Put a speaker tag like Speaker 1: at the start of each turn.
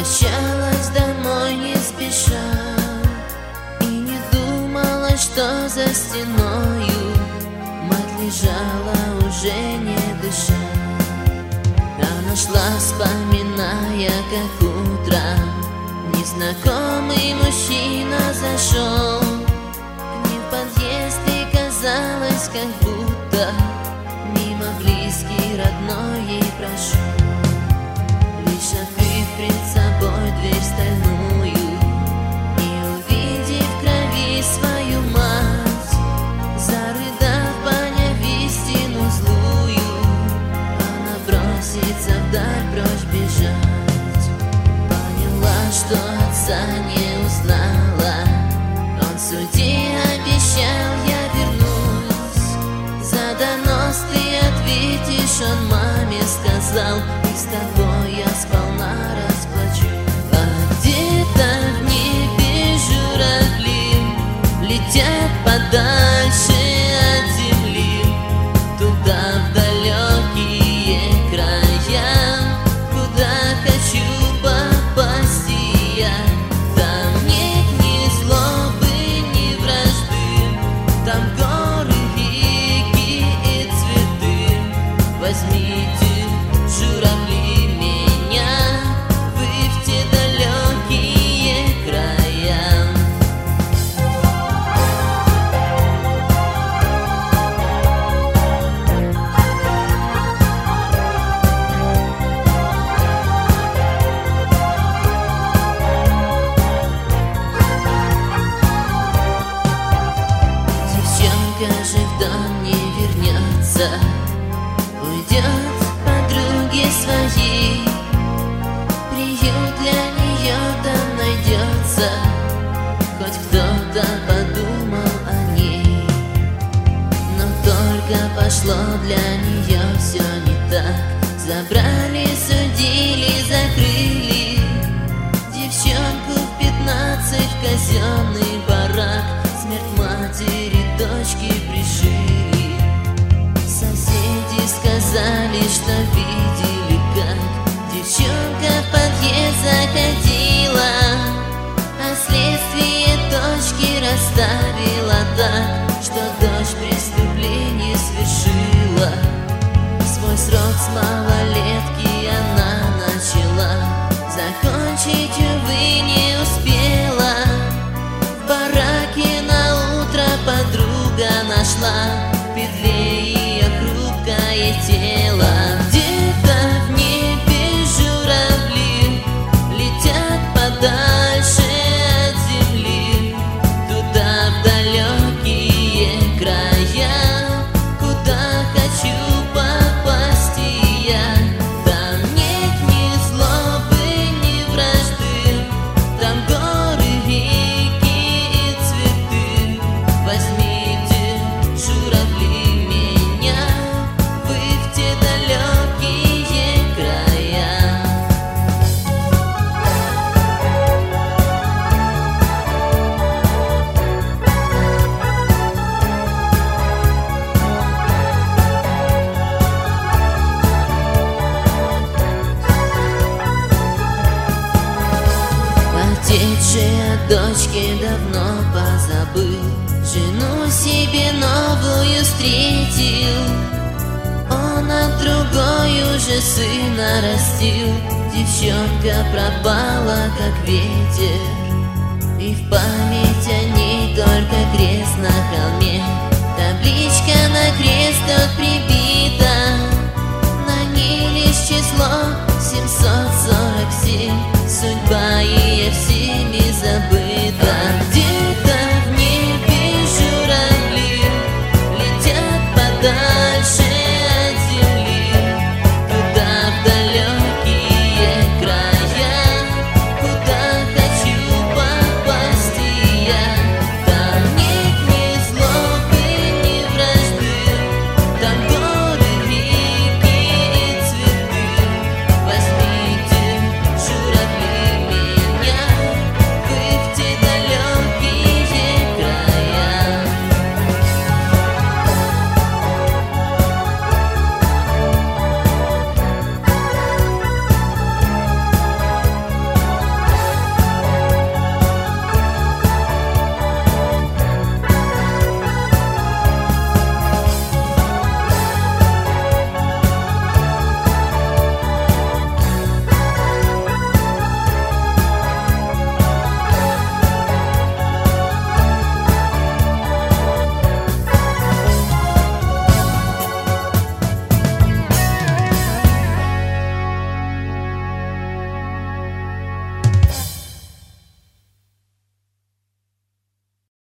Speaker 1: Возвращалась домой не спеша и не думала, что за стеною мать лежала уже не дыша. Она шла, вспоминая, как утром незнакомый мужчина зашел к ним в подъезд, и казалось, как будто мимо близкий, родной ей прошел. Лишь открыв пред собой дверь стальную и увидев в крови свою мать, зарыдав, поняв истину злую, она бросится вдаль, прочь бежать. Поняла, что отца не узнала, он в суде обещал: я вернусь. За донос ты ответишь, он маме сказал, и с тобой я сполна расплачу. А где-то в небе журавли летят подальше от земли, туда, в далекие края, куда хочу попасть и я. Там нет ни злобы, ни вражды, там горы, реки и цветы. Возьмите, журавли, меня, вы в те далекие края. Девчонка же в дом не вернется, уйдет к подруге своей. Приют для нее там найдется, хоть кто-то подумал о ней. Но только пошло для нее все не так. Забрали, судили, закрыли девчонку в 15 в казенный барак. Смерть матери, дочки пришили. Соседи сказали, что видели, как девчонка в подъезд заходила, а следствие точки расставила так, что дочь преступление совершила. Свой срок с малолетки она начала, закончить, увы, не успела. В бараке наутро подруга нашла в петле ее хрупкое тело. Где-то в небе журавли летят подальше от земли, туда, в далекие края, куда хочу попасть и я. Там нет ни злобы, ни вражды, там горы, реки и цветы. Возьмите, журавли, меня, вы в те далекие края. Отец же о дочке давно позабыл, жену себе новую встретил. Он от другой уже сына растил. Девчонка пропала, как ветер, и в память о ней только крест на холме. Табличка на крест тот прибита, на ней лишь число 747. Судьба